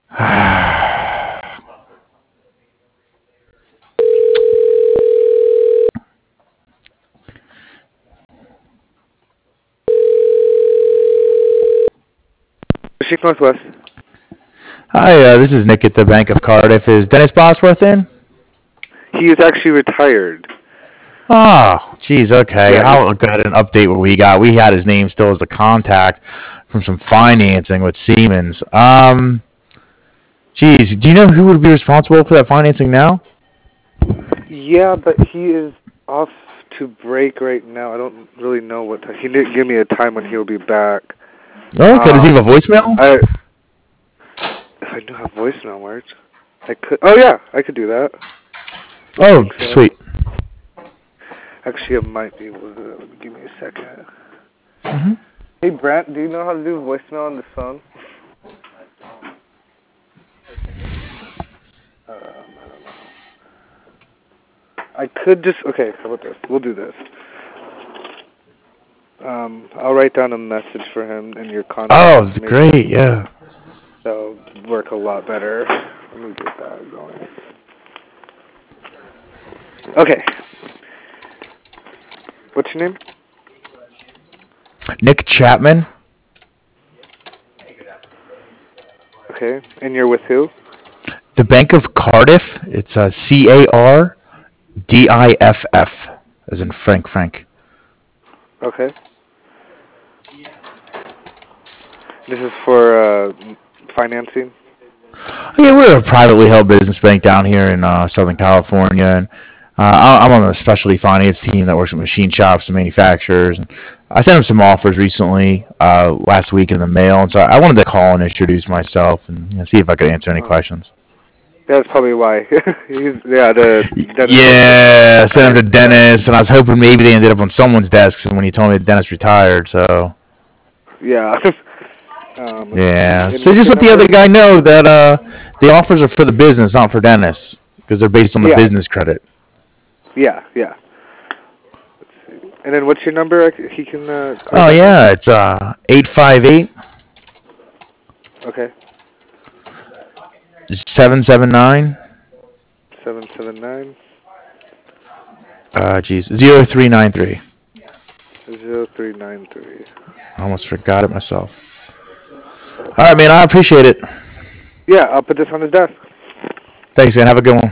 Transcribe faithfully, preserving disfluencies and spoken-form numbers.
Pacific Northwest. Hi, uh, this is Nick at the Bank of Cardiff. Is Dennis Bosworth in? He is actually retired. Oh, geez, okay. Yeah, he, I'll go ahead and update what we got. We had his name still as a contact from some financing with Siemens. Um, geez, do you know who would be responsible for that financing now? yeah, but he is off to break right now. I don't really know what time. He didn't give me a time when he'll be back. Oh, okay. Does he Um, have a voicemail? I if I knew how voicemail works, I could. Oh yeah, I could do that. Oh, So, sweet. actually, it might be. Uh, give me a second. Mm-hmm. Hey Brent, do you know how to do voicemail on the phone? Um, I don't know. I could just. Okay, how about this? We'll do this. Um, I'll write down a message for him and your contact Oh, information. great, yeah. That'll work a lot better. Let me get that going. Okay. What's your name? Nick Chapman. Okay. And you're with who? The Bank of Cardiff. It's uh, C A R D I F F, as in Frank Frank. Okay. This is for uh, financing? Yeah, we're a privately held business bank down here in uh, Southern California, and uh, I'm on the specialty finance team that works with machine shops and manufacturers. And I sent him some offers recently, uh, last week in the mail, and so I wanted to call and introduce myself and you know, see if I could answer any Oh. questions. That's probably why. He's, yeah, the Dennis. Yeah, I sent him to Dennis, and I was hoping maybe they ended up on someone's desk when he told me that Dennis retired. So Yeah. um, yeah, and so what's just your let the number? other guy know that uh, the offers are for the business, not for Dennis, because they're based on the Yeah. business credit. Yeah, yeah. Let's see. And then what's your number? He can. Uh, call Oh back on? yeah, it's uh eight five eight Okay. seven seven nine Seven seven nine uh geez zero three nine three. zero three nine three. I almost forgot it myself. All right, man. I appreciate it. Yeah, I'll put this on his desk. Thanks, man. Have a good one.